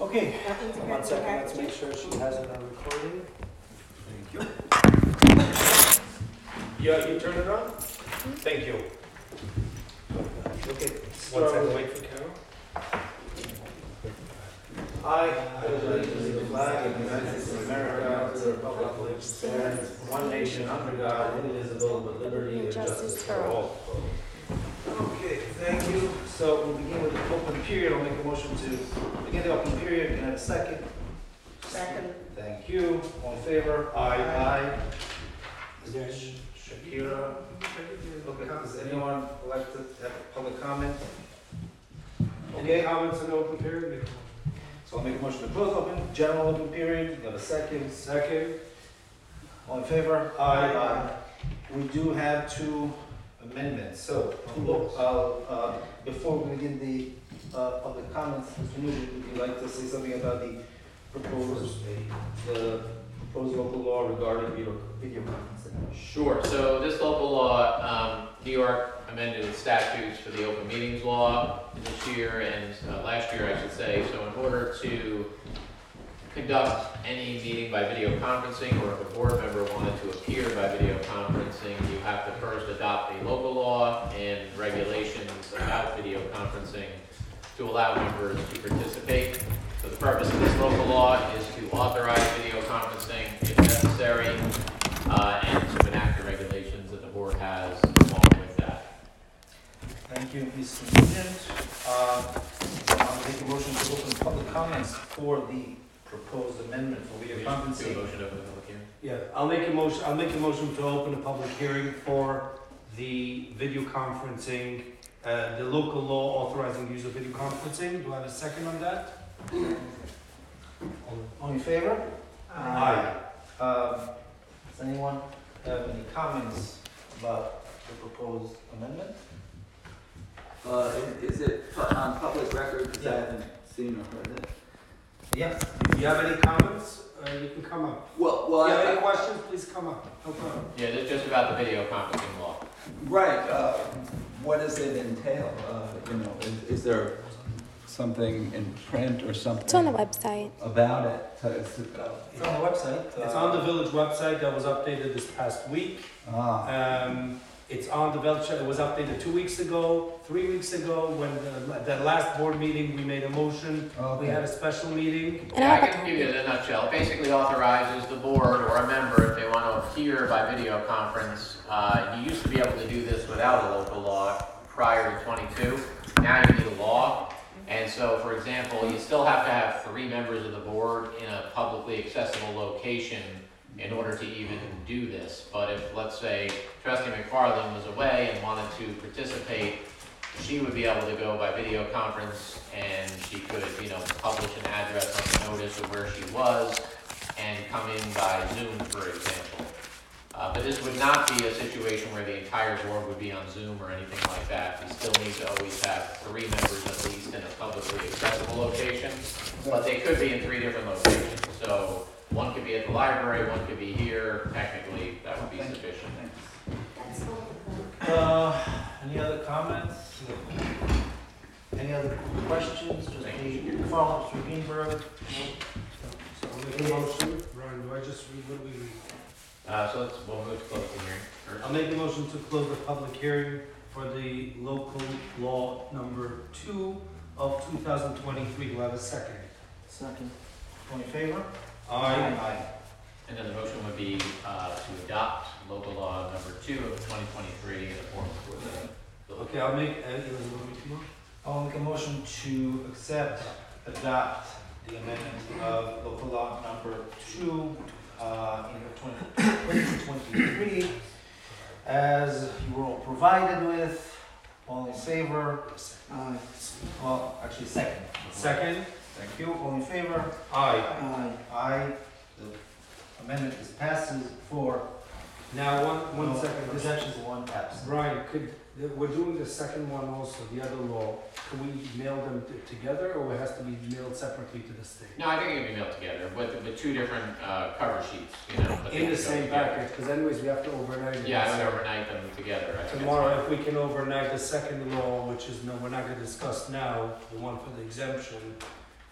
Okay, Nothing's 1 second, okay. let's make sure she has it on recording. Thank you. Yeah, you turn it on? Thank you. Okay. 1 second, wait for Carol. I pledge allegiance to the flag of the United States of America, to the republic for which it stands, one nation under God, indivisible, with liberty and justice for all. Okay, thank you. So we'll begin with the open period. I'll make a motion to begin the open period. Can I have a second? Second. Thank you. All in favor? Aye. Is there Shakira? Okay, does anyone like to have public comment? Any comments on the open period? So I'll make a motion to close open, general open period. You have a second? Second. All in favor? Aye. We do have two amendments. So, before we begin the public comments, Mr. Nugent, would you like to say something about the proposed local law regarding video conferencing? Sure. So this local law, New York amended its statutes for the open meetings law this year and last year, I should say. So in order to conduct any meeting by video conferencing, or if a board member wanted to appear by video conferencing, you have to first adopt a local law and regulations about video conferencing to allow members to participate. So the purpose of this local law is to authorize video conferencing if necessary, and to enact the regulations that the board has along with that. Thank you, Mr. Nugent. I'll make a motion to open public comments for the proposed amendment for video Do a conferencing. motion to open the public hearing. Yeah, I'll make a motion to open a public hearing for the video conferencing, the local law authorizing use of video conferencing. Do I have a second on that? All in favor? Aye. Does anyone have any comments about the proposed amendment? Is it on public record? Because I Yeah. haven't seen or heard it. Yes. If you have any comments, you can come up. Well, If you have any I, questions, please come up. No problem. Yeah, it's just about the video conferencing law. right, what does it entail? Is there something in print or something? It's on the website. About it? It's on the website. It's on the village website that was updated this past week. It's on the village, it was updated 2 weeks ago, 3 weeks ago, when that last board meeting, we made a motion. We had a special meeting. And I Yeah, I have a can give you copy. it in a nutshell. It basically authorizes the board or a member, if they want to appear by video conference. You used to be able to do this without a local law prior to 22. Now you need a law. And so, for example, you still have to have 3 members of the board in a publicly accessible location in order to even do this. But if, let's say, Trustee McFarland was away and wanted to participate, she would be able to go by video conference and she could, publish an address on the notice of where she was and come in by Zoom, for example. But this would not be a situation where the entire board would be on Zoom or anything like that. We still need to always have 3 members at least in a publicly accessible location, but they could be in 3 different locations. So one could be at the library, one could be here. Technically, that would be Thank you. sufficient. Any other comments? Any other questions? Just the follow-ups from Greenberg? So I'll make a motion. Ryan, do I just read what we read? We'll move to close the hearing first. I'll make a motion to close the public hearing for the local law number 2 of 2023. Do I have a second? Second. All in favor? Aye. And then the motion would be to adopt local law number 2 of 2023 in the form of the Okay, I'll make, you want me to go? I'll make a motion to adopt the amendment of local law number 2 in 2023 as you were all provided with. All in favor? Well, actually second. Second? Thank you. All in favor? Aye. Aye. The amendment is passes for Now, one no, second. This- Rejections one absent. Brian, we're doing the second one also, the other law. Can we mail them together, or it has to be mailed separately to the state? No, I think it can be mailed together with 2 different cover sheets, but they In the can go same together. package, because anyways, we have to overnight it. Yeah, I would overnight them together. I think that's Tomorrow, fine. if we can overnight the second law, which is, no, we're not gonna discuss now, the one for the exemption,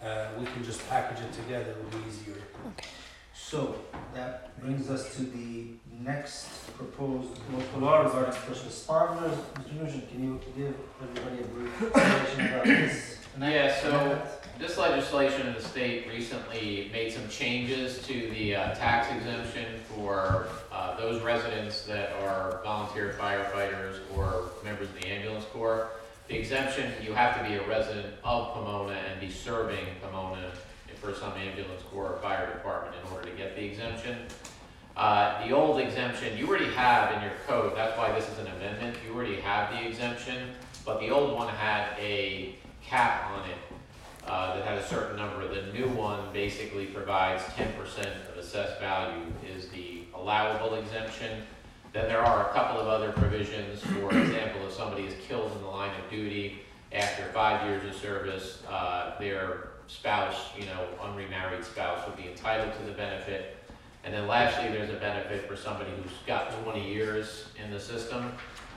we can just package it together, it'll be easier. So that brings us to the next proposed local law regarding first responders. Mr. Nugent, can you give everybody a brief explanation about this? Yeah, so this legislation in the state recently made some changes to the tax exemption for those residents that are volunteer firefighters or members of the ambulance corps. The exemption, you have to be a resident of Pomona and be serving Pomona for some ambulance corps or fire department in order to get the exemption. The old exemption, you already have in your code, that's why this is an amendment, you already have the exemption, but the old one had a cap on it that had a certain number. The new one basically provides 10% of assessed value is the allowable exemption. Then there are a couple of other provisions. For example, if somebody is killed in the line of duty after 5 years of service, their spouse, unremarried spouse would be entitled to the benefit. And then lastly, there's a benefit for somebody who's got 20 years in the system.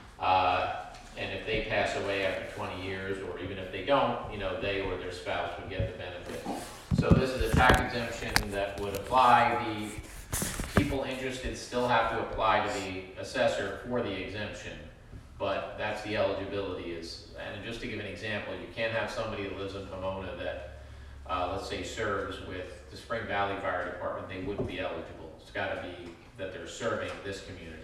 And if they pass away after 20 years, or even if they don't, they or their spouse would get the benefit. So this is a tax exemption that would apply. The people interested still have to apply to the assessor for the exemption, but that's the eligibility is. And just to give an example, you can't have somebody that lives in Pomona that, let's say, serves with the Spring Valley Fire Department. They wouldn't be eligible. It's got to be that they're serving this community.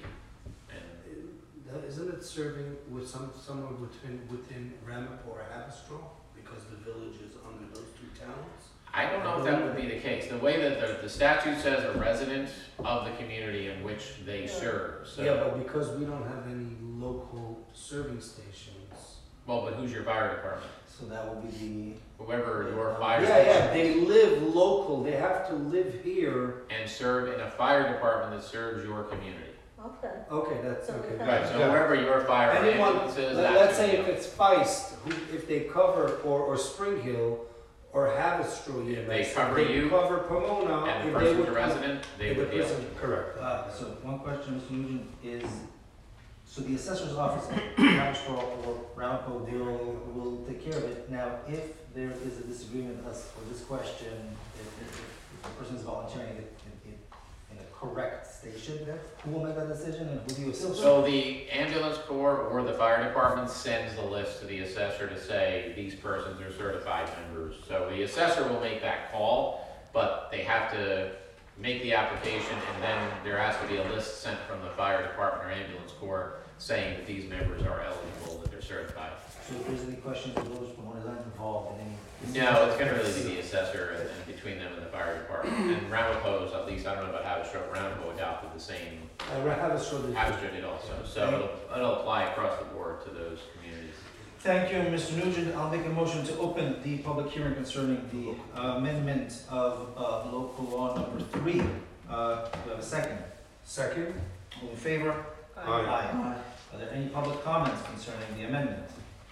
Isn't it serving with somewhere within Ramapo or Haverstraw? Because the village is under those two towns? I don't know if that would be the case. The way that the statute says a resident of the community in which they serve, so. Yeah, but because we don't have any local serving stations. Well, but who's your fire department? So that will be Whoever your fire Yeah, station. they live local, they have to live here. And serve in a fire department that serves your community. Okay, that's So okay. we Right, so Yeah. wherever your fire Anyone, ambulance is, let's that's say your if deal. it's Feist, if they cover, or Spring Hill, or Haverstraw, If they EMS, cover they you, cover Pomona, And if the they person's would a resident, they if the would be person- eligible. Correct. So one question, Mr. Nugent, is, so the assessor's office in Haverstraw or Ramapo will take care of it. Now, if there is a disagreement as for this question, if the person is volunteering in a correct station, who will make that decision and who do you appeal to? So the ambulance corps or the fire department sends the list to the assessor to say, these persons are certified members. So the assessor will make that call, but they have to make the application, and then there has to be a list sent from the fire department or ambulance corps saying that these members are eligible, that they're certified. So if there's any questions, the village one is not involved in any. No, it's gonna really be the assessor and between them and the fire department. And Ramapo's, at least, I don't know about Haverstraw, Ramapo adopted the same, Haverstraw did. Haverstraw did also. So it'll apply across the board to those communities. Thank you, Mr. Nugent. I'll make a motion to open the public hearing concerning the amendment of local law number 3. Do we have a second? Second? All in favor? Aye. Are there any public comments concerning the amendment?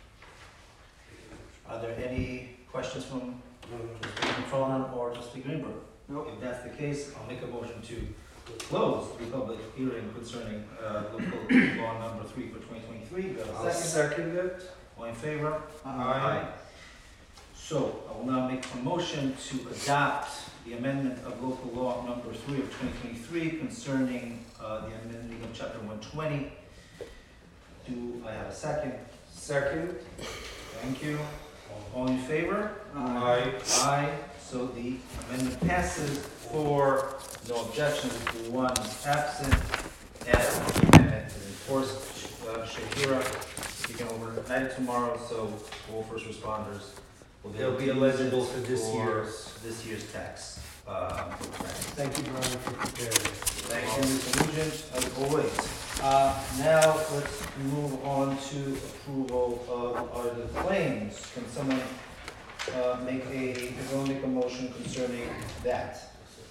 Are there any questions from Trustee McFarland or Trustee Greenberg? Nope. If that's the case, I'll make a motion to close the public hearing concerning local law number 3 for 2023. Do we have I'll a second? second it. All in favor? Aye. So I will now make a motion to adopt the amendment of local law number 3 of 2023 concerning the amendment of chapter 120. Do I have a second? Second? Thank you. All in favor? Aye. Aye. So the amendment passes for no objections, one absent, and the amendment is enforced. Shakira, you can overnight it tomorrow, so all first responders will They'll be able to use eligible it for this year's tax. Thank you, Brian, for preparing. Thank you, Mr. Nugent, as always. Now, let's move on to approval of the claims. Can someone make a motion concerning that?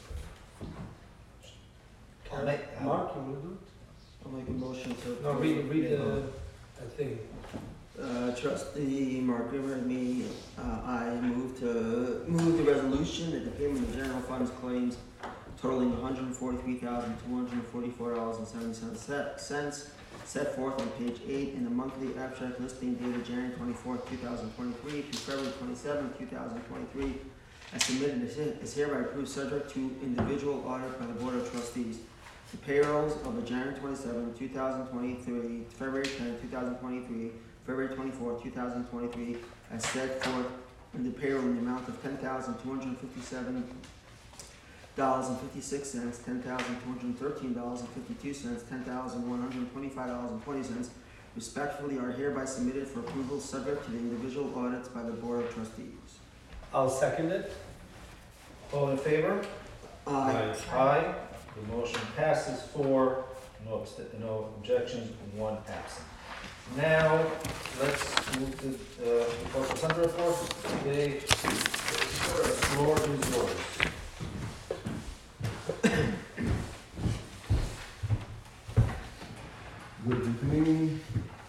I'll make- Mark, you wanna do it? I'll make a motion to. No, read the thing. Trustee Mark River and me, I move the resolution that the payment of general funds claims totaling $143,244.77 set forth on page 8 in the monthly abstract listing dated January 24th, 2023 to February 27th, 2023 as submitted is hereby approved subject to individual audit by the Board of Trustees. The payrolls of the January 27, 2023, February 10, 2023, February 24, 2023, as set forth in the payroll in the amount of $10,257.56, $10,213.52, $10,125.20, respectively, are hereby submitted for approval, subject to the individual audits by the Board of Trustees. I'll second it. All in favor? Aye. Aye. The motion passes 4, no objections, 1 absent. Now, let's move to the Postal Center report. Dave, the floor is yours. Good evening.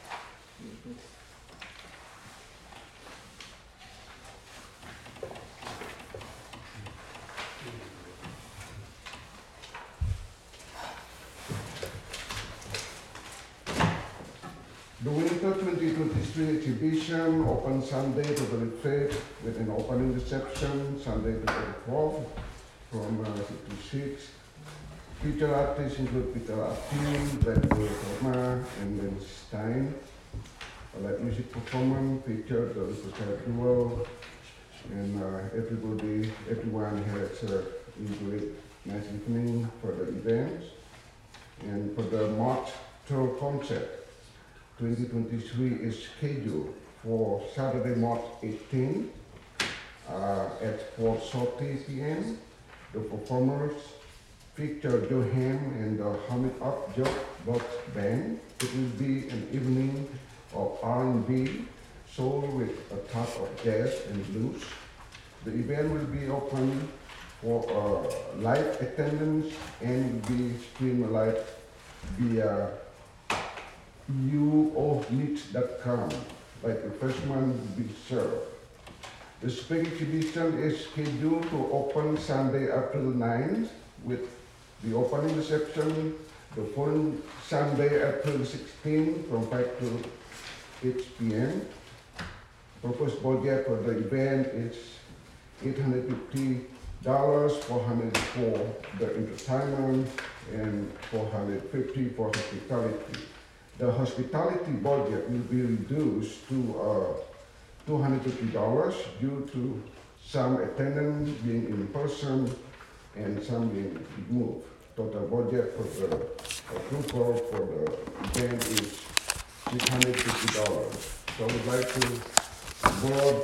The Winter 2023 exhibition opened Sunday, February 5th, with an opening reception Sunday, February 12th, from 6 to 6. Featured artists include Peter Artin, Redwood Forma, and Ben Stein. A live music performance featured the Superstar Duo, and everyone had a great nice evening for the events. And for the March tour concert, 2023 is scheduled for Saturday, March 18 at 4:30 p.m. The performers feature Joe Ham and the Hamid Up Box Band. It will be an evening of R&B, soul with a touch of jazz and blues. The event will be open for live attendance and will be streamed live via uofmix.com, like refreshment will be served. The spring exhibition is scheduled to open Sunday, April 9th, with the opening reception the following Sunday, April 16th, from 5 to 8 p.m. Proposed budget for the event is $850, $400 for the entertainment, and $450 for hospitality. The hospitality budget will be reduced to $250 due to some attendance being in person and some being removed. Total budget for the approval for the event is $650. So I would like to board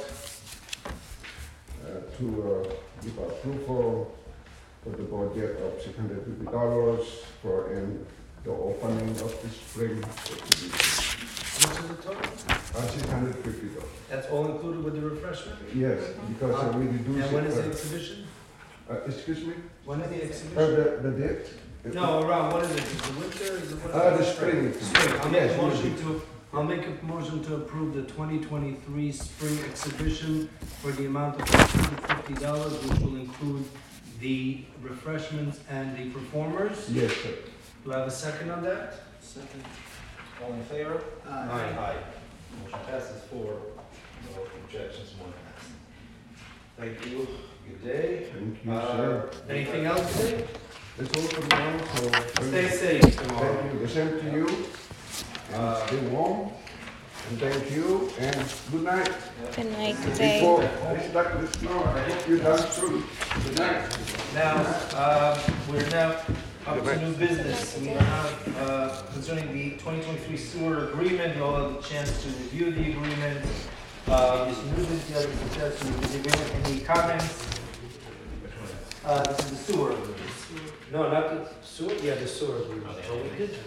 to give approval for the budget of $650 for the opening of the spring exhibition. Which is the total? $650. That's all included with the refreshment? Yes, because we reduced And when is the it. exhibition? Excuse me? When is the exhibition? The date? No, around, what is it? Is it winter? Is it what? The spring. Spring. I'll make Yes, a motion will be. to, I'll make a motion to approve the 2023 spring exhibition for the amount of $650, which will include the refreshments and the performers. Yes, sir. Do I have a second on that? Second. All in favor? Aye. Aye. Motion passes 4, no objections, 1 absent. Thank you. Good day. Thank you, sir. Anything else today? That's all for now, so. Stay safe tomorrow. Thank you, the same to you. And stay warm. And thank you, and good night. Good night, good day. Before I start the snow, I hope you're done soon. Good night. Now, we're now up to new business. We have, concerning the 2023 sewer agreement, you all had the chance to review the agreement. Mr. Newman, the other suggestions of the agreement, any comments? This is the sewer agreement. No, not the sewer, yeah, the sewer agreement. So we did.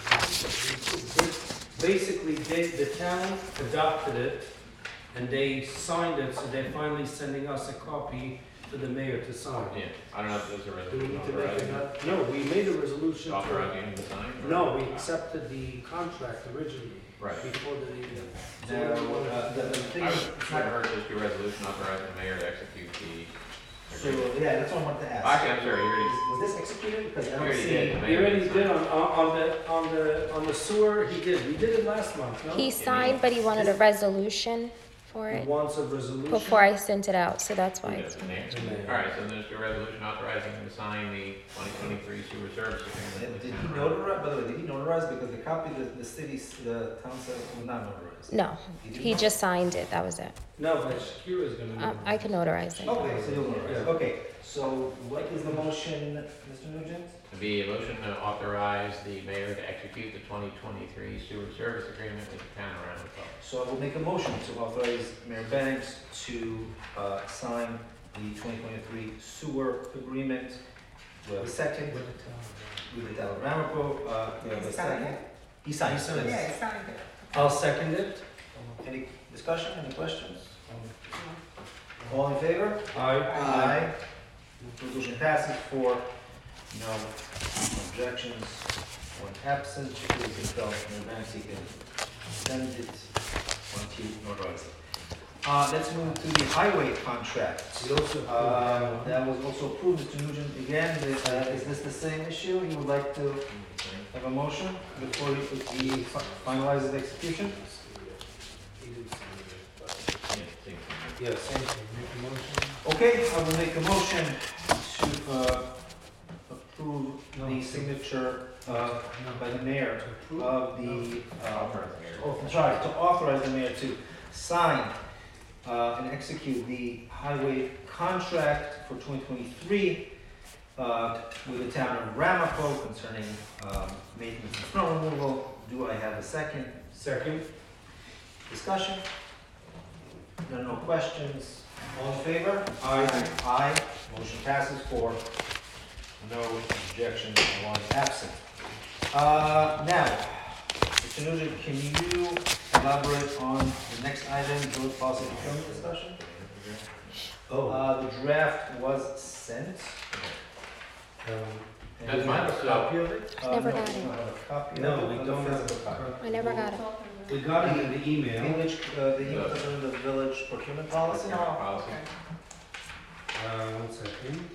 Basically, the town adopted it, and they signed it, so they're finally sending us a copy to the mayor to sign. Yeah, I don't know if there's a Do we resolution need to make authorizing, it? No, we made a resolution. to- authorizing him to sign? or- No, we accepted the contract originally, Right. before the. Now, the thing I is, would, it's I not- heard just do a resolution authorizing the mayor to execute the so, agreement. yeah, that's what I wanted to ask. Actually, I'm sorry, you already, Was this executed? Because I You don't already see. did. He already did on the sewer, he did, we did it last month, no? He signed, but he wanted a resolution for He it wants a resolution. before I sent it out, so that's why. Yes, the mayor. The mayor. All right, so there's the resolution authorizing him to sign the 2023 sewer service agreement. Did he notarize, by the way, did he notarize, because the copy that the city's, the town said was not notarized? No, did he not? just signed it, that was it. No, but Shakira's gonna. I can notarize it. Okay, so you'll notarize, Yeah. okay, so what is the motion, Mr. Nugent? To be a motion to authorize the mayor to execute the 2023 sewer service agreement with the town of Ramapo. So I will make a motion to authorize Mayor Banks to sign the 2023 sewer agreement. Do I have a second? With the town of Ramapo, do I have a second? He signed it. Yeah, he signed it. I'll second it. Any discussion, any questions? All in favor? Aye. Resolution passes for no objections, one absent. Please can tell Mayor Banks he can send it once he notarizes it. Let's move to the highway contract. We also. That was also approved, Mr. Nugent, again, is this the same issue? You would like to have a motion before he finalizes the execution? Yes. Make a motion. Okay, I will make a motion to approve the signature by the mayor of the, sorry, to authorize the mayor to sign and execute the highway contract for 2023 with the town of Ramapo concerning maintenance and snow removal. Do I have a second? Second. Discussion? There are no questions. All in favor? Aye. Aye. Motion passes for no objections and one absent. Now, Mr. Nugent, can you elaborate on the next item, road policy procurement discussion? Oh. The draft was sent. And That's we fine, have a so- copy of it? Never No, got we it. don't have a copy. No, of we it, don't of the have a physical copy. I never got it. We got it in the email. Village, the email concerning the village procurement policy? Policy. One second.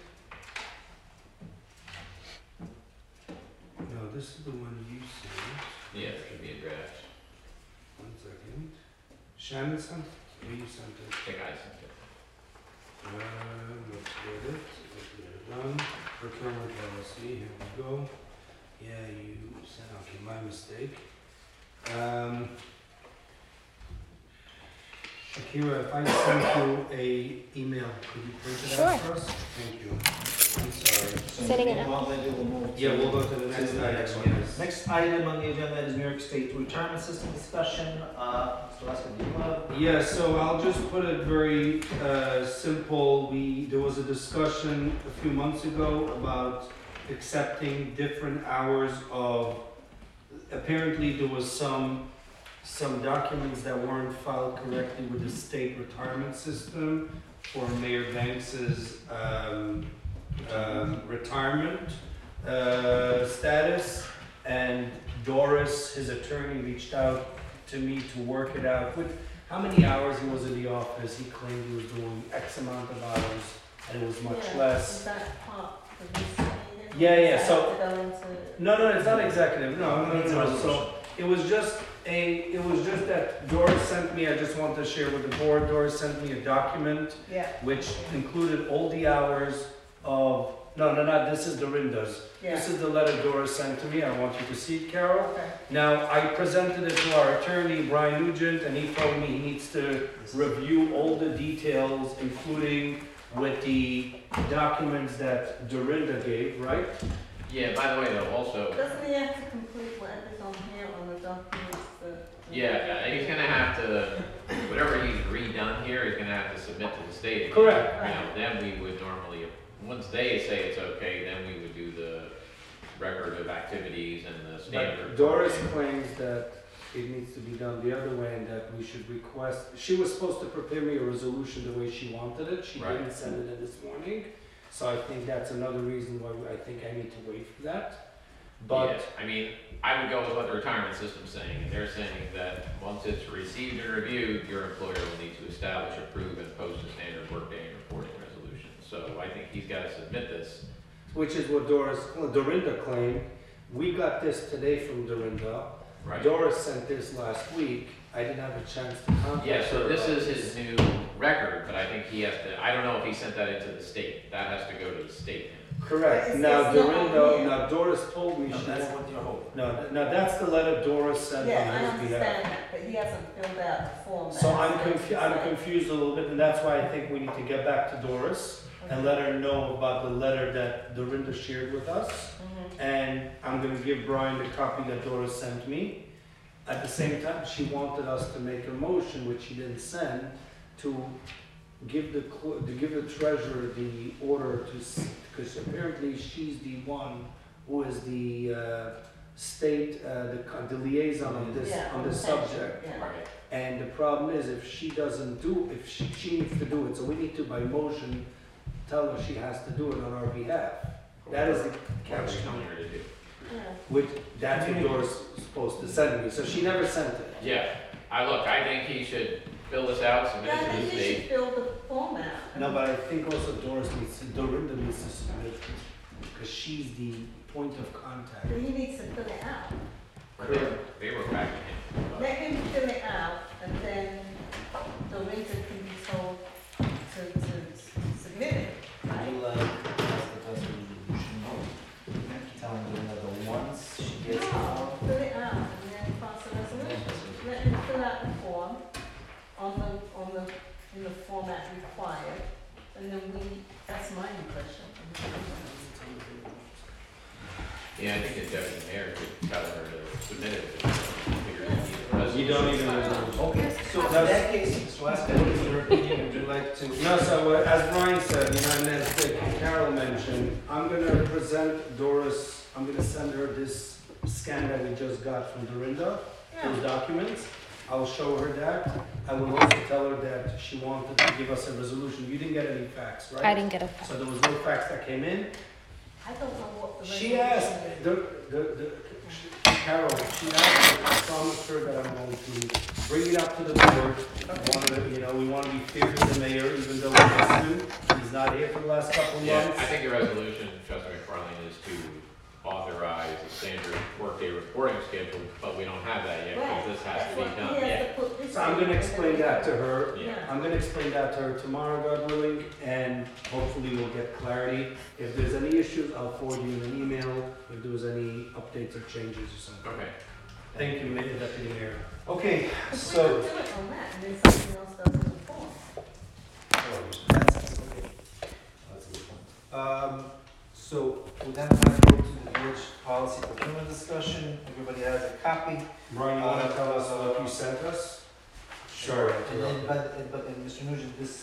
No, this is the one you sent. Yeah, there should be a draft. One second. Shannon sent it, or you sent it? I think I sent it. Let's get it. Let's get it done. Procurement policy, here we go. Yeah, you sent, okay, my mistake. Akira, if I send you a email, could you print it out for us? Thank you. I'm sorry. Sending it Well, maybe we'll move Yeah, we'll go to the to next the item. next one. Yes. Next item on the agenda is New York State retirement system discussion. Mr. Laska, do you want to? Yeah, so I'll just put it very simple. There was a discussion a few months ago about accepting different hours of, apparently there was some documents that weren't filed correctly with the state retirement system for Mayor Banks's retirement status. And Doris, his attorney, reached out to me to work it out with how many hours he was in the office. He claimed he was doing X amount of hours, and it was much less. Is that part of this? Yeah, so- To go into. No, it's not executive, no. So it was just that Doris sent me, I just want to share with the board, Doris sent me a document Yeah, which included all the hours of, no, this is Dorinda's. yeah. This is the letter Doris sent to me, I want you to see it, Carol. Okay. Now, I presented it to our attorney, Brian Nugent, and he told me he needs to review all the details, including with the documents that Dorinda gave, right? Yeah, by the way, though, also, Doesn't he have to complete whatever's on here on the documents that? yeah, he's gonna have to, whatever he's redone here, he's gonna have to submit to the state. again. Correct. You know, then we would normally, once they say it's okay, then we would do the record of activities and the standard. But Doris claims that it needs to be done the other way and that we should request, she was supposed to prepare me a resolution the way she wanted it. She Right. didn't send it in this morning. So I think that's another reason why I think I need to wait for that. But Yeah, I mean, I would go with what the retirement system's saying, and they're saying that once it's received and reviewed, your employer will need to establish, approve, and post a standard workday and reporting resolution. So I think he's gotta submit this. which is what Dorinda claimed. We got this today from Dorinda. Right. Doris sent this last week, I didn't have a chance to contact her. Yeah, so this about is his new record, but I think he has to, I don't know if he sent that into the state. That has to go to the state. Correct. It's- Now, it's not on Dorinda, here. now Doris told me No, she that's won't. what you're holding. No, that's the letter Doris sent Yeah, I on his understand behalf. that, but he hasn't filled out the form. So that I'm I sent I'm him. confused a little bit, and that's why I think we need to get back to Doris and let her know about the letter that Dorinda shared with us. Mhm. And I'm gonna give Brian the copy that Doris sent me. At the same time, she wanted us to make a motion, which she didn't send, to give the treasurer the order to, because apparently she's the one who is the state, the liaison on this, Yeah, on this pension, subject. yeah. Right. And the problem is, if she doesn't do, if she needs to do it, so we need to by motion tell her she has to do it on our behalf. That is the What are catch, we telling her to do? Yeah. which, that's what Doris is supposed to send me, so she never sent it. Yeah, I think he should fill this out, submit Yeah, it I to the think you should state. fill the form out. No, but I think also Dorinda needs to submit it, because she's the point of contact. But he needs to fill it out. They were back to him. Let him fill it out, and then the winter can be told to submit it, right? You like, that's the best resolution, no? Telling Linda the once she gets the No, form. fill it out, and then pass a resolution. Let him fill out the form in the format required, and then that's my impression. Yeah, I think the deputy mayor could tell her to submit it. Figure it out. You don't even Okay, so in that case, so ask what is your opinion, would you like to? No, so as Brian said, you know, and as Carol mentioned, I'm gonna present Doris, I'm gonna send her this scan that we just got from Dorinda, those Yeah, documents. I'll show her that. I will also tell her that she wanted to give us a resolution. You didn't get any facts, right? I didn't get a fax. So there was no facts that came in. I don't know what the She resolution asked, is. Carol, she asked, I promised her that I'm going to bring it up to the board. We want to be fair to the mayor, even though we miss him. He's not here for the last couple of Yeah, months. I think the resolution, Trustee McFarland, is to authorize a standard workday reporting schedule, but we don't have that yet, Right, because this has that's to be what done. he has Yeah. to put this So I'm in, gonna and explain then- that to her. Yeah. I'm gonna explain that to her tomorrow, God willing, and hopefully we'll get clarity. If there's any issues, I'll forward you an email if there was any updates or changes or something. Okay. Thank you, Deputy Mayor. Okay, But we so. could do it on that, and then something else does in the form. That's okay. That's a good point. So with that, let's go to the village policy procurement discussion. Everybody has a copy. Brian, you wanna tell us what you sent us? Sure. But Mr. Nugent, this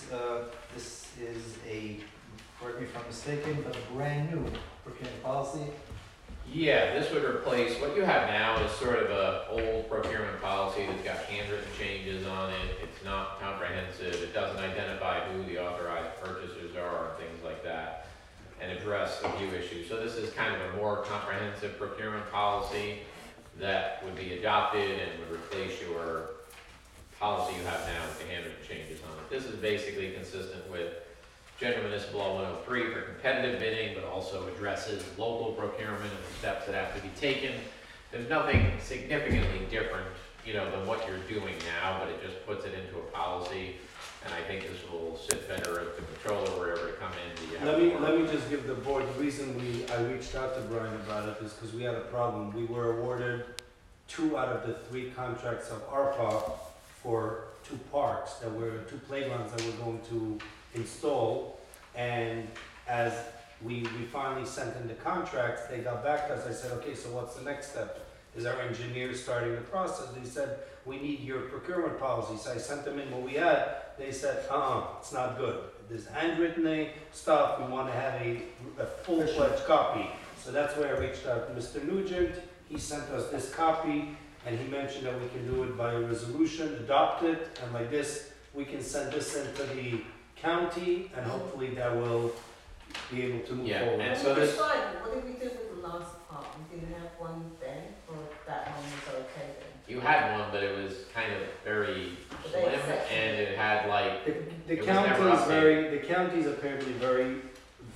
is a, correct me if I'm mistaken, but a brand new procurement policy. Yeah, this would replace, what you have now is sort of a old procurement policy that's got handwritten changes on it. It's not comprehensive, it doesn't identify who the authorized purchasers are and things like that, and address a few issues. So this is kind of a more comprehensive procurement policy that would be adopted and would replace your policy you have now with the handwritten changes on it. This is basically consistent with General Municipal Law 103 for competitive bidding, but also addresses local procurement and the steps that have to be taken. There's nothing significantly different, than what you're doing now, but it just puts it into a policy. And I think this will sit better at the controller wherever it come in. You have Let me just give the board, the reason I reached out to Brian about it is because we had a problem. We were awarded 2 out of the 3 contracts of ARPA for 2 parks that were, 2 playgrounds that we're going to install. And as we finally sent in the contracts, they got back to us. I said, okay, so what's the next step? Is our engineer starting the process? They said, we need your procurement policy. So I sent them in what we had. They said, it's not good. There's handwritten stuff. We want to have a full-fledged copy. So that's where I reached out to Mr. Nugent. He sent us this copy, and he mentioned that we can do it by a resolution, adopt it, and like this, we can send this into the county, and hopefully that will be able to move Yeah, forward. and When so we this- decided, what did we do with the last part? We didn't have one then, or that one was okay then? You had one, but it was kind of very Very slim, section. and it had like, The It was never county is updated. the county's apparently very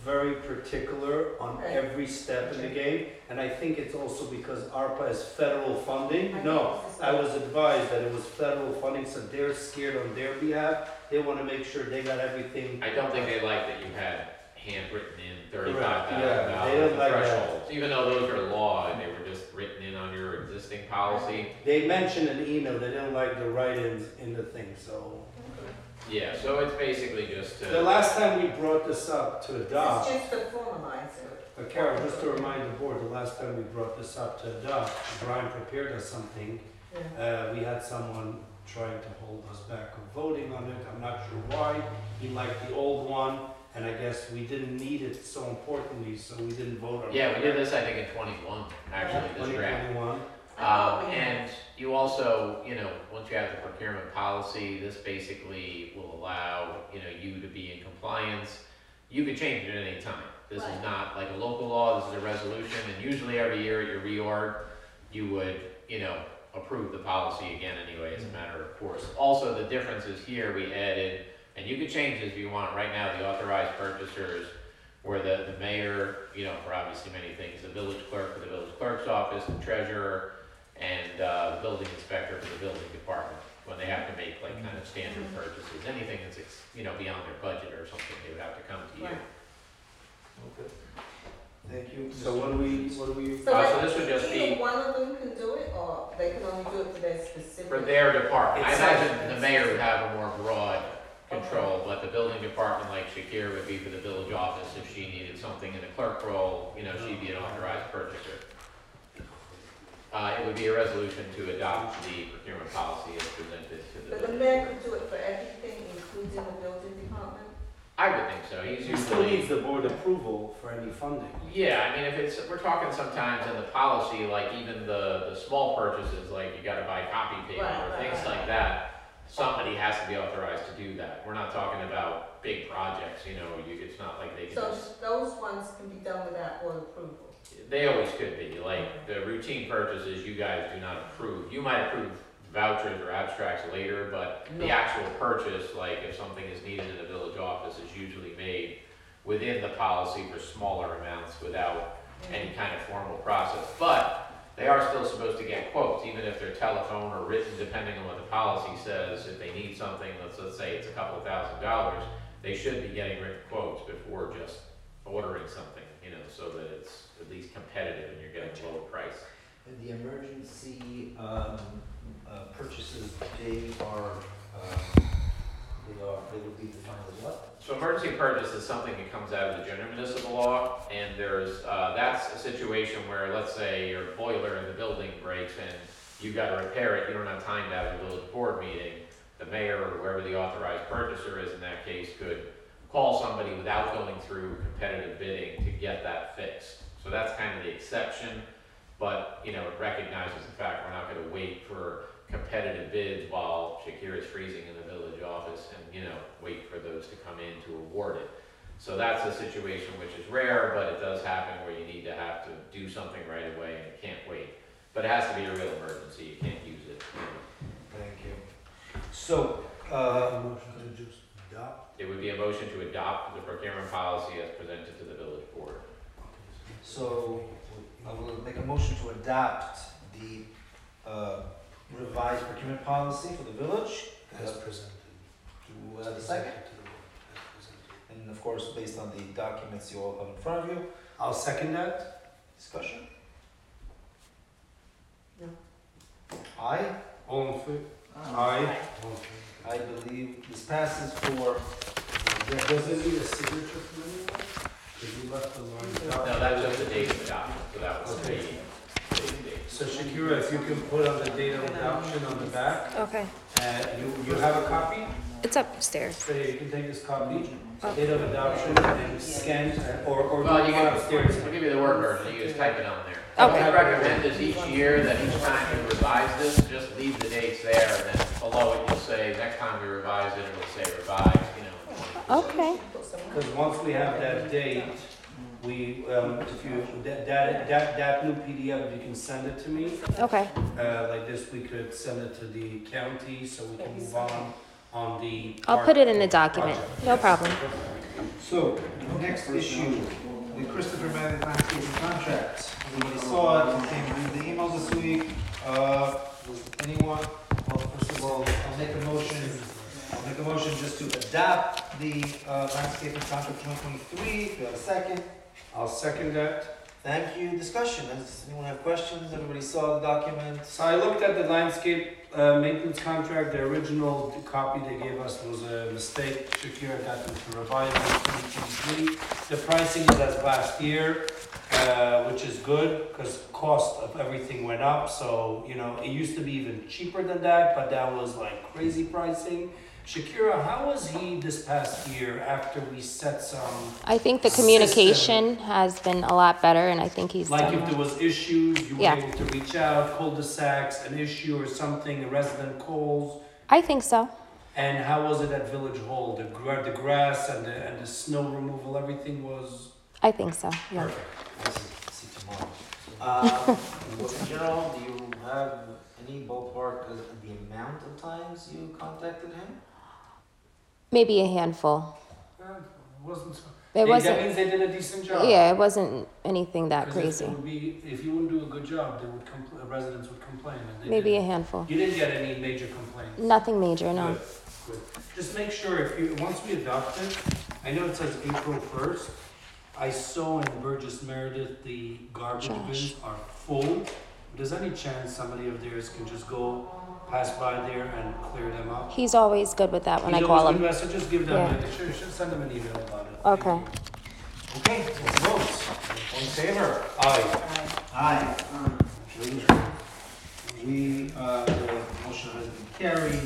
very particular on Okay. every step in the game, and I think it's also because ARPA is federal funding. I No, think it's I was advised that it was federal funding, so they're scared on their behalf. They wanna make sure they got everything. I don't think they like that you had handwritten in Correct, $35,000 yeah, they don't like that. thresholds. Even though those are law, they were just written in on your existing policy. They mentioned in the email they didn't like the write-ins in the thing, so. Yeah, so it's basically just The to, last time we brought this up to adopt, It's just to formalize it. Carol, just to remind the board, the last time we brought this up to adopt, Brian prepared us something. Yeah. We had someone trying to hold us back from voting on it. I'm not sure why. He liked the old one, and I guess we didn't need it so importantly, so we didn't vote on it. yeah, we did this, I think, in 21, actually, this draft. 2021. I thought we had- And you also, you know, once you have the procurement policy, this basically will allow, you know, you to be in compliance. You could change it at any time. This is Right. not like a local law, this is a resolution, and usually every year at your reorg, you would, you know, approve the policy again anyway as a matter of course. Also, the difference is here, we added, and you could change this if you want, right now, the authorized purchasers were the mayor, you know, for obviously many things, the village clerk for the village clerk's office, the treasurer, and the building inspector for the building department, when they have to make like kind of standard purchases, anything that's, you know, beyond their budget or something, they would have to come to you. Right. Thank you. So what do we, So so like, this would just either be- one of them can do it, or they can only do it for their specific. For their department, I It's imagine the mayor would have a more broad control, but the building department, like Shakira, would be for the village office if she needed something in the clerk role, you know, she'd be an authorized purchaser. It would be a resolution to adopt the procurement policy as presented to the But the village. mayor could do it for everything, including the building department? I would think so, he's He still usually. needs the board approval for any funding. Yeah, I mean, if it's, we're talking sometimes in the policy, like even the small purchases, like you gotta buy copy paper Right, or right, things right. like that, somebody has to be authorized to do that. We're not talking about big projects, you know, it's not like they can So just, those ones can be done without board approval? they always could be, like the routine purchases, you guys do not approve. You might approve vouchers or abstracts later, but the No. actual purchase, like if something is needed in the village office, is usually made within the policy for smaller amounts without any kind of formal process, but they are still supposed to get quotes, even if they're telephone or written, depending on what the policy says. If they need something, let's say it's a couple of $1,000s, they should be getting written quotes before just ordering something, you know, so that it's at least competitive and you're getting a lower price. And the emergency purchases, they will be defined as what? So emergency purchase is something that comes out of the general municipal law, and there's, that's a situation where, let's say, your boiler in the building breaks and you've got to repair it, you don't have time to have a village board meeting. The mayor or whoever the authorized purchaser is in that case could call somebody without going through competitive bidding to get that fixed. So that's kind of the exception, but, you know, it recognizes the fact we're not gonna wait for competitive bids while Shakira's freezing in the village office and, you know, wait for those to come in to award it. So that's a situation which is rare, but it does happen where you need to have to do something right away and it can't wait. But it has to be a real emergency, you can't use it. Thank you. So, Motion to just adopt. It would be a motion to adopt the procurement policy as presented to the village board. so I will make a motion to adopt the revised procurement policy for the village. As presented. Do I have a second? And of course, based on the documents you all have in front of you, I'll second that. discussion? No. Aye, All in favor? Aye. All in favor. I believe this passes for, Does it need a signature from anyone? Because you left the line. No, that's just the date of adoption, so that was the date. So Shakira, if you can put on the date of adoption on the back, Okay, you have a copy? it's upstairs. So you can take this copy, Oh. date of adoption, and scan, or Well, you go can, upstairs. I'll give you the Word version, you just type it on there. Okay. What I recommend is each year, that each time you revise this, just leave the dates there, and then below it, you'll say, next time we revise it, it'll say revised, you know. Okay. Because once we have that date, we, if you, that new PDF, if you can send it to me, Okay. like this, we could send it to the county, so we can move on on the. I'll put it in the document, project. no problem. So, next issue, the Christopher Madden landscaping contract. Everybody saw it, it came through the email this week. Was anyone, well, first of all, I'll make a motion just to adopt the landscaping contract 2023. Do you have a second? I'll second that. Thank you. Discussion. Does anyone have questions? Everybody saw the document? So I looked at the landscape maintenance contract. The original copy they gave us was a mistake. Shakira got them to revise it in 2023. The pricing is as last year, which is good because cost of everything went up. So, you know, it used to be even cheaper than that, but that was like crazy pricing. Shakira, how was he this past year after we set some, I think the communication has been a lot better, and I think he's like done if there well. was issues, you were Yeah. able to reach out, cul-de-sacs, an issue or something, a resident calls? I think so. And how was it at Village Hall? The grass and the snow removal, everything was I think so, yeah. perfect. I'll see tomorrow. In general, do you have any ballpark of the amount of times you contacted him? Maybe a handful. It wasn't. It That wasn't, means they did a decent job. yeah, it wasn't anything that 'Cause crazy. if you wouldn't do a good job, they would residents would complain. And they Maybe a didn't. handful. You didn't get any major complaints. Nothing major, no. Good, good. Just make sure once we adopt it, I know it says April 1st. I saw in Burgess Meredith, the garbage Trash. bins are full. There's any chance somebody of theirs can just go pass by there and clear them up? He's always good with that when I He's call always him. good, so just give them, Yeah. should send them an email about it. Okay. Okay, let's vote. All in favor? Aye. Aye. The motion has been carried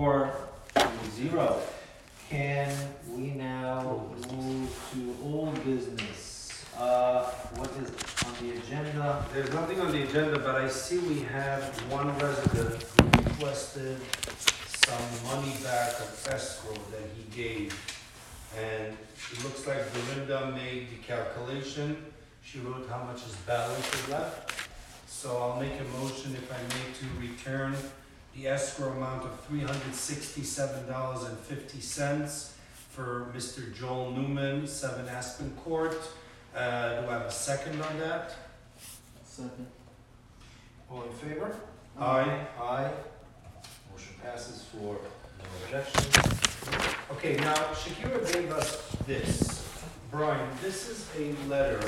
4-0. Can we now move to old business? What is on the agenda? There's nothing on the agenda, but I see we have one resident who requested some money back of escrow that he gave. And it looks like Belinda made the calculation. She wrote how much is balance is left. So I'll make a motion, if I may, to return the escrow amount of $367.50 for Mr. Joel Newman, 7 Aspen Court. Do I have a second on that? Second. All in favor? Aye. Aye. Motion passes for no objection. Okay, now Shakira gave us this. Brian, this is a letter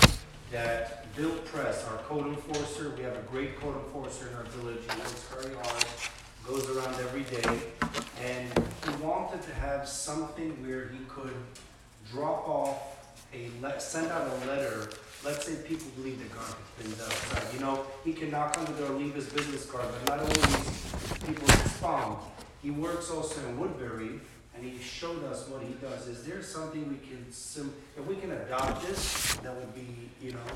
that Bill Press, our code enforcer, we have a great code enforcer in our village, he works very hard, goes around every day, and he wanted to have something where he could drop off send out a letter. Let's say people leave the garbage bins outside, you know, he can knock on the door, leave his business card, but not always people respond. He works also in Woodbury, and he showed us what he does. Is there something we can, if we can adopt this, that would be, you know?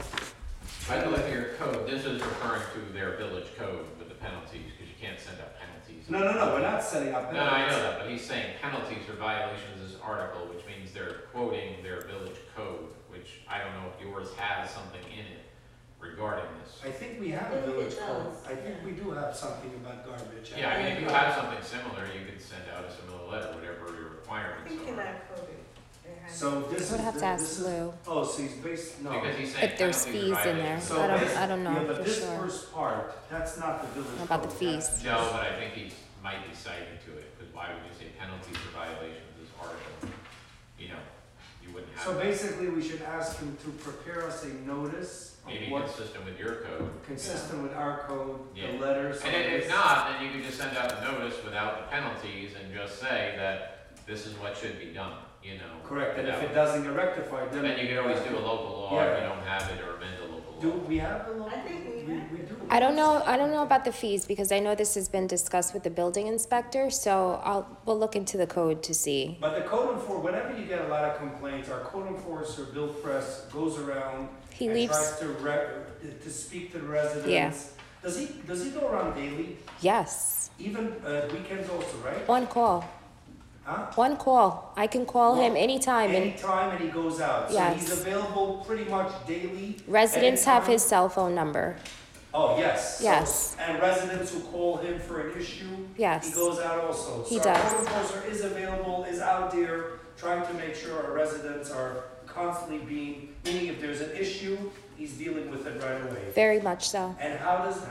I look at your code, this is referring to their village code with the penalties, because you can't send out penalties. No, we're not setting up. No, I know that, but he's saying penalties for violations of this article, which means they're quoting their village code, which I don't know if yours has something in it regarding this. I think we have a It village does, code. I think yeah. we do have something about garbage. Yeah, I mean, if you have something similar, you could send out a similar letter, whatever your I requirements think in are. that code, it has. So this is. Would have to this ask is- Lou Oh, so he's based, no. Because he's saying if there's penalties or fees in there. violations. So I don't know Yeah, but for this sure. first part, that's not the village code. About the fees. That's No, just- but I think he might be citing to it, because why would you say penalties for violations of this article? You know, you wouldn't have. So that. basically, we should ask him to prepare us a notice of Maybe what, consistent with your code. consistent with our code, Yeah. the letters. And if not, then you could just send out the notice without the penalties and just say that this is what should be done, you know? Correct, and if without- it doesn't get rectified, then. Then you can always do a local law if Yeah. you don't have it, or amend a local Do law. we have the law? I think we have We do. I don't know about the fees because I know this has been discussed with the building inspector, so we'll look into the code to see. But the code enforcer, whenever you get a lot of complaints, our code enforcer, Bill Press, goes around He and leaves, tries to speak to the residents. Does he go around daily? yes, Even weekends also, right? one call, Huh? one call. I can call him anytime and Anytime and he goes out. So Yes. he's available pretty much daily. residents have anytime. his cell phone number. Oh, yes. So- Yes. And residents who call him for an issue, he Yes. goes out also. He So our does. code enforcer is available, is out there, trying to make sure our residents are constantly being, meaning if there's an issue, he's dealing with it right away. Very much so. And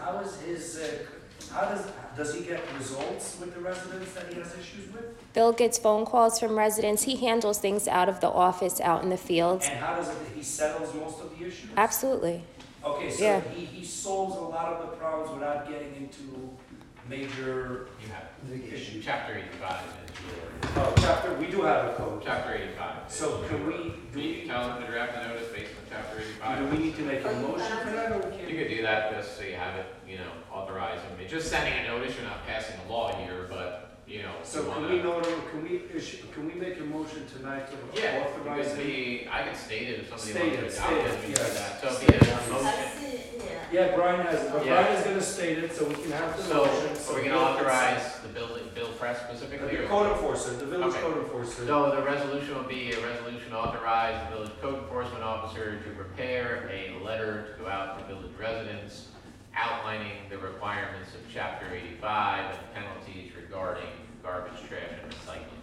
does he get results with the residents that he has issues with? Bill gets phone calls from residents. He handles things out of the office, out in the field. And how does it, he settles most of the issues? Absolutely. Okay, so Yeah. he solves a lot of the problems without getting into major You have, issues. chapter 85 is Oh, chapter, we do have a your, code. chapter 85. So can we, Do you tell them to draft a notice based on chapter 85? do we need to make a motion for that or we You can't? could do that just so you have it, authorized. I mean, just sending a notice, you're not passing a law here, but, if So you can wanna- we can we make a motion tonight to Yeah, authorize because it? I can state it if somebody State wants it, to adopt state it, it, we can do yes. that. So if you have a I motion, see it, yeah. Yeah, Brian has it, but Yeah. Brian is gonna state it, so we can have the so motion. are we gonna Bill can authorize the bill press specifically? The or- code enforcer, the village Okay. code enforcer. So the resolution will be a resolution to authorize the village code enforcement officer to prepare a letter to go out to village residents outlining the requirements of chapter 85 and penalties regarding garbage, trash, and recycling.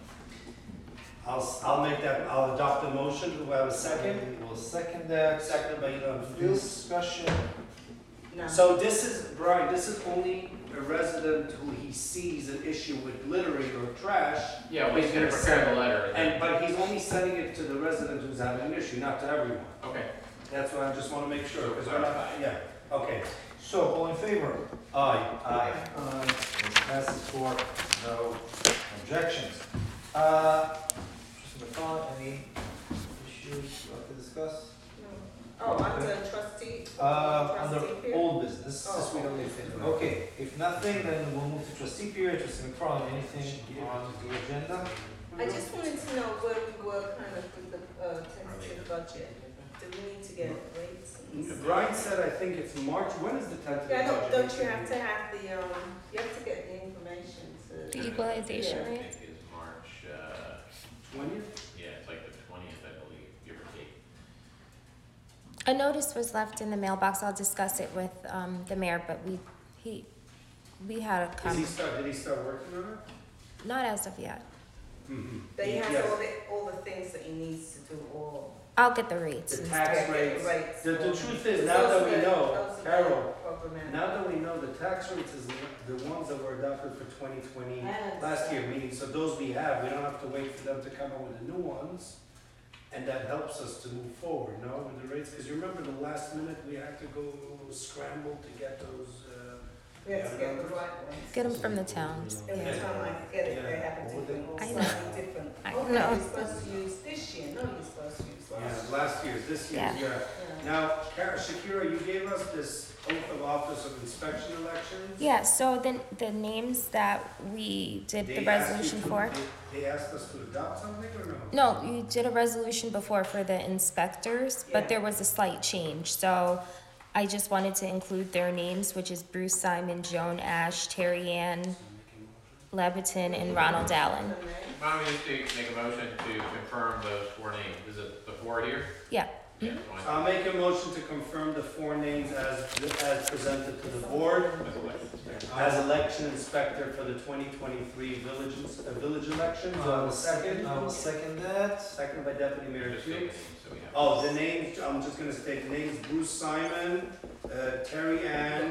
I'll make that, I'll adopt the motion, do I have a second? We'll second that. Seconded by Elon. Discussion. No. So this is, Brian, this is only a resident who he sees an issue with littering or trash. Yeah, well, he's gonna prepare the letter. And, but he's only sending it to the resident who's having an issue, not to everyone. Okay. That's what I just wanna make sure, because we're not, Clarify. yeah, okay. So, all in favor? Aye. Aye. Motion passes for no objections. Trustee McCollum, any issues you want to discuss? No. Oh, under trustee. Under trustee period? old business, Oh, since we don't need to. Okay, if nothing, then we'll move to trustee period. Trustee McFarland, anything on the agenda? I just wanted to know where we were kind of with the tentative budget. Do we need to get rates? Brian said, I think it's March, when is the tentative Yeah, budget? don't you have to have the, you have to get the information to. The equalization Yeah. I rate. think is March, 20th? yeah, it's like the 20th, I believe, give or take. A notice was left in the mailbox. I'll discuss it with the mayor, but we had a Did he start working on it? not as of yet. Mhm. They Yes. have all the things that he needs to do, all. I'll get the rates. The and tax stuff. rates. The all. truth is, Those now that are we the- know, those are the Carol, problematic. now that we know the tax rates is the ones that were adopted for 2020 I last year understand. meeting, so those we have, we don't have to wait for them to come up with the new ones. And that helps us to move forward, no, with the rates, because you remember the last minute, we had to go scramble to get those, We have to get the right ones. Get them from the towns. Every Yeah. time I get it, they Yeah. have a different, I know. slightly different. I Okay, know. you're supposed to use this year, no, you're supposed to use last yeah, last year's, this year's, yeah. year. Yeah. Now, Shakira, you gave us this oath of office of inspection elections. Yeah, so the names that we did the They asked you resolution to- for. They asked us to adopt something or no? No, you did a resolution before for the inspectors, but Yeah. there was a slight change, so I just wanted to include their names, which is Bruce Simon, Joan Ash, Terry Ann Leviton, and Ronald Allen. The name? Why don't we just make a motion to confirm those 4 names? Is it the 4 here? Yeah. Yeah, fine. I'll make a motion to confirm the 4 names as presented to the board as election inspector for the 2023 village elections. Do I have a second? I will second that. Second by Deputy Mayor Just state the Hughes. names so we have. Oh, the names, I'm just gonna state the names, Bruce Simon, Terry Ann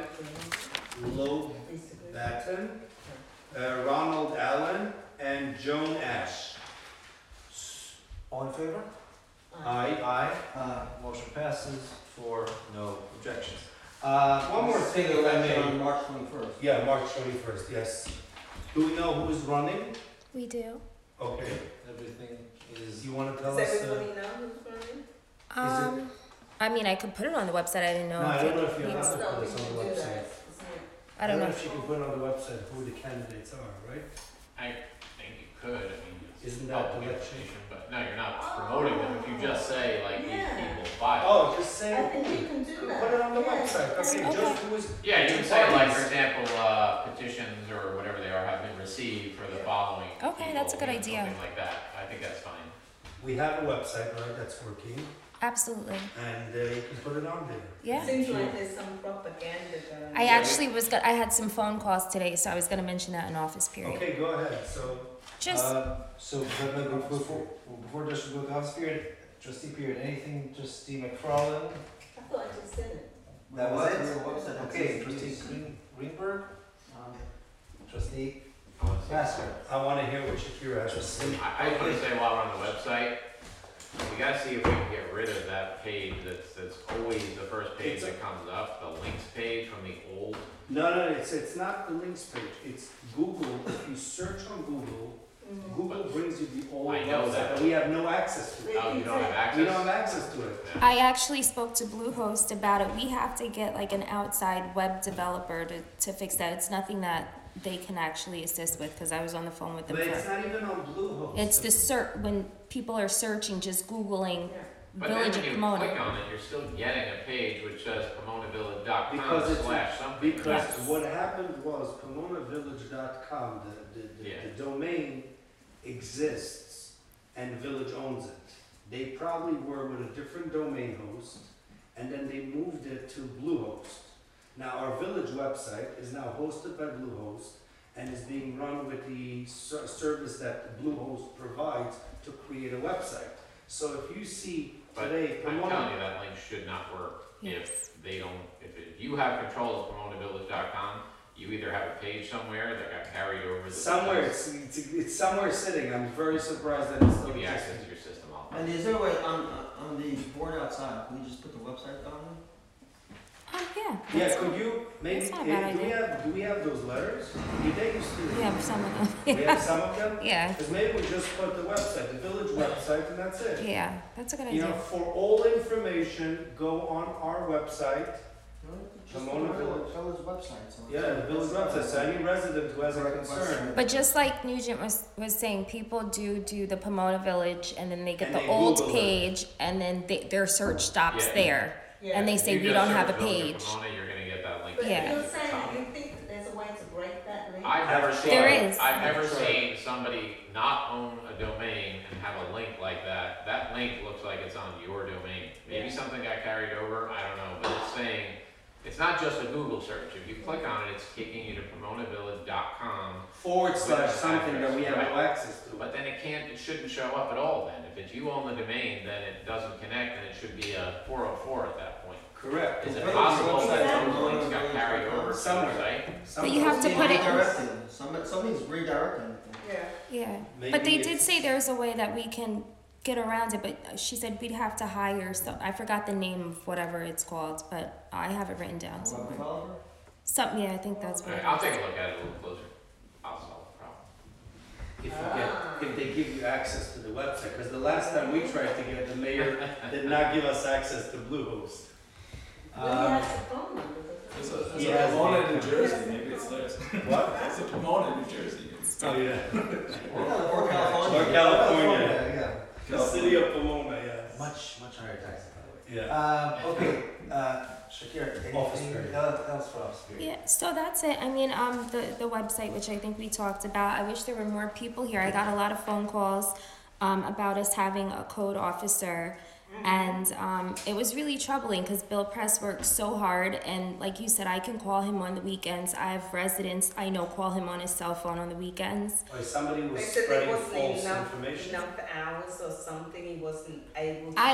Lobatten, Ronald Allen, and Joan Ash. All in favor? Aye. Aye. Motion passes for no objections. One more thing, if I may. On March 21st. Yeah, March 21st, yes. Do we know who's running? We do. Okay. Everything is. Do you wanna Does tell us? everybody know who's running? I mean, I could put it on the website. I didn't know. No, I if don't know it if you're needs- allowed to No, put we this on can the do website. that. I don't know. if you can put on the website who the candidates are, right? I think you could, I mean, it's Isn't that public the information, but no, you're not promoting them. If you just say, like, these Yeah. people filed. Oh, just say, I think you can do put that. it on the Yeah. website, okay, Okay. just who is. Yeah, you can two say, like, for parties. example, petitions or whatever they are have been received for the following. Okay, that's a people, good idea. Something like that. I think that's fine. We have a website, right, that's working. Absolutely. and you can put it on there. Yeah. Seems like there's some propaganda going on. I actually I had some phone calls today, so I was gonna mention that in office period. Okay, go ahead, so. Just, So, but before just go to office period, trustee period, anything, trustee McFarland? I thought I just said it. That was it? Okay, trustee Greenberg, trustee Masker. I wanna hear what Shakira has to say. I just wanna say while we're on the website, we gotta see if we can get rid of that page that's always the first page that comes up, the links page from the old. No, it's not the links page, it's Google. If you search on Google, Google brings you the old I know website, that. but we have no access to it. Oh, you don't have access? We don't have access to it. Yeah. I actually spoke to Bluehost about it. We have to get like an outside web developer to fix that. It's nothing that they can actually assist with, because I was on the phone with them. But it's For, not even on Bluehost. it's the when people are searching, just Googling But then Village when of you Pomona. click on it, you're still getting a page which says Because PomonaVillage.com it's- slash something. Because Yes. what happened was PomonaVillage.com, the domain exists and the village owns it. They probably were with a different domain host and then they moved it to Bluehost. Now our village website is now hosted by Bluehost and is being run with the service that Bluehost provides to create a website. So if you see But today, I'm Pomona, telling you, that link should not work Yes. if they don't, if you have control of PomonaVillage.com, you either have a page somewhere that got carried over. somewhere, it's somewhere sitting, I'm very surprised that it's still Give you access existing. to your system. And is there a way on the board outside, can we just put the website down Oh yeah. Yeah, that's could cool. you, maybe, That's not a bad do we have those letters? They used to. We have some of them. We have some of them? Yeah. Because maybe we just put the website, the village website, and that's it. Yeah, that's a good You idea. know, for all information, go on our website, Just Pomona the Village. village website, so. yeah, the village website, so any resident who has a concern. But just like Nugent was saying, people do the Pomona Village, and then they get And the they old Google it. page, and then their search stops Yeah. there, Yeah. and they If say you we just don't search have a Village of page. Pomona, you're gonna get that link. But Yeah. you're saying that you think that there's a way to break that link? I've never seen, There is. I've never That's right. seen somebody not own a domain and have a link like that. That link looks like it's on your domain. Maybe Yeah. something got carried over, I don't know, but it's saying, it's not just a Google search. If you click on it, it's kicking you to PomonaVillage.com, / something that we have no access to. but then it shouldn't show up at all then. If it's you own the domain, then it doesn't connect and it should be a 404 at that point. Correct. Is it Village possible website that on those links got carried over to the Somewhere. site? But you have to put it- Redirected, somebody's redirecting it. Yeah. Yeah, Maybe but they did it's- say there's a way that we can get around it, but she said we'd have to hire some, I forgot the name of whatever it's called, but I have it written down Web somewhere. developer? Something, yeah, I think that's what Alright, it I'll is. take a look at it a little closer. I'll solve the problem. If they give you access to the website, because the last time we tried to get, the mayor did not give us access to Bluehost. But he has a phone number. There's doesn't a, He there's has a Pomona, the- New Jersey, maybe it's theirs. What? There's a Pomona, New Jersey. Oh, yeah. Or California. Or California. Yeah, The city of Pomona, yes. much higher taxes, by the way. Yeah. Okay, Shakira, Office anything period. else for office period? Yeah, so that's it. I mean, the website, which I think we talked about, I wish there were more people here. I got a lot of phone calls about us having a code officer. And it was really troubling because Bill Press works so hard, and like you said, I can call him on the weekends. I have residents I know call him on his cell phone on the weekends. Like somebody was They said there spreading wasn't false enough information. hours or something, he wasn't able to.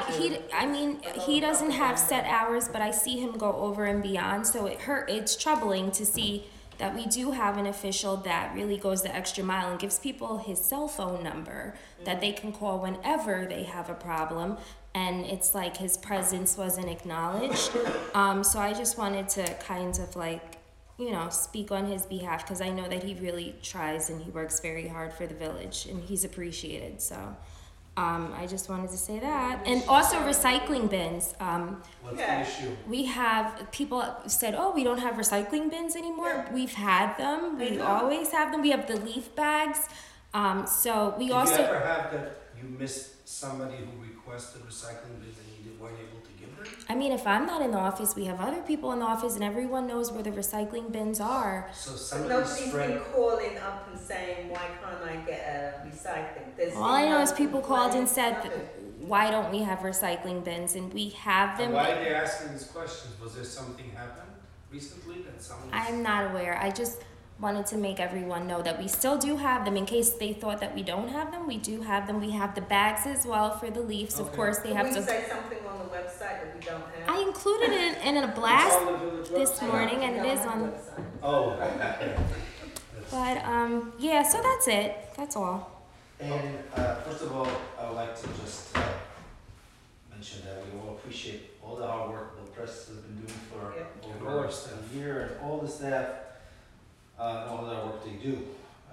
He doesn't have set hours, but I see him go over and beyond. So it's troubling to see that we do have an official that really goes the extra mile and gives people his cell phone number that they can call whenever they have a problem. And it's like his presence wasn't acknowledged. So I just wanted to kind of like, speak on his behalf, because I know that he really tries and he works very hard for the village and he's appreciated. So I just wanted to say that. And also recycling bins. What's Yeah. the issue? We have, people said, oh, we don't have recycling bins anymore. We've had them. We always have them. We have the leaf bags. So we Did also... you ever have that you missed somebody who requested recycling bins and you weren't able to give them? I mean, if I'm not in the office, we have other people in the office and everyone knows where the recycling bins are. So But somebody nobody's spread. been calling up and saying, why can't I get a recycling? There's All I know is no people called and complaints, said nothing. why don't we have recycling bins? And we have them. And why are they asking these questions? Was there something happen recently that someone? I'm not aware. I just wanted to make everyone know that we still do have them in case they thought that we don't have them. We do have them. We have the bags as well for the leaves. Of Okay. course, they Can have we to. say something on the website that we don't have? I included it in a It's blast on the village this website. morning, and it is on. Website. Oh, okay. That's- But yeah. So that's it. That's all. And first of all, I would like to just mention that we all appreciate all the hard work the press has been doing for And over all our staff. a year, and all the staff, and all the work they do.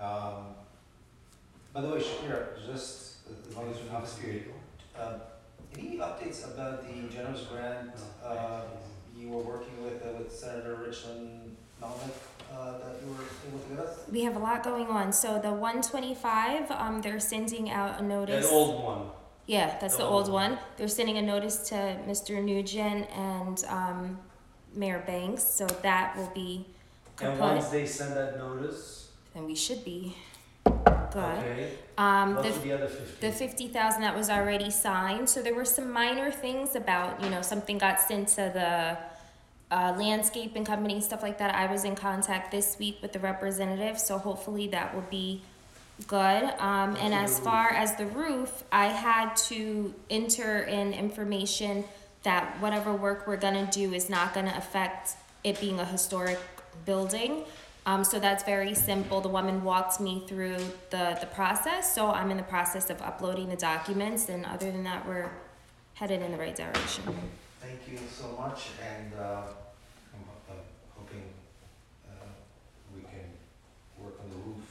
By the way, Shakira, just as long as we're not period, any updates about the generous grant you were working with Senator Richland Melnick that you were able to get us? We have a lot going on. So the 125, they're sending out a notice. That old one. Yeah, that's the The old old one. They're sending a notice to Mr. Nugent and Mayor Banks, so that will be And kaput, once they send that notice, and we should be good. okay, The what's the other 50? The 50,000 that was already signed. So there were some minor things about, something got sent to the landscaping company, stuff like that. I was in contact this week with the representative, so hopefully that will be good. And as far as the roof, I had to enter in information that whatever work we're gonna do is not gonna affect it being a historic building. So that's very simple. The woman walked me through the process, so I'm in the process of uploading the documents, and other than that, we're headed in the right direction. Thank you so much, and I'm hoping we can work on the roof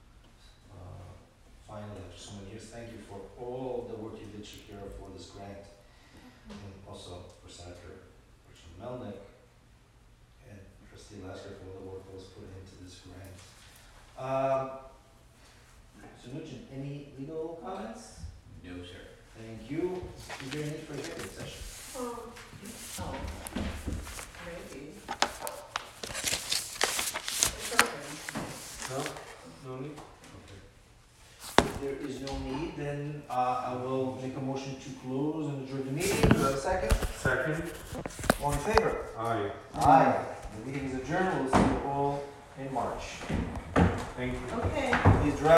finally after so many years. Thank you for all the work you did, Shakira, for this grant, and also for Senator Richard Melnick and Trustee Lasker for all the work that was put into this grant. So Nugent, any legal comments? No, sir. Thank you. Is there a need for executive session? Oh, maybe. It's okay. No? No need? If there is no need, then I will make a motion to close and adjourn the meeting. Do I have a second? Second? All in favor? Aye. Aye. The meeting is adjourned. We'll see you all in March. Thank you. Okay. Please drive.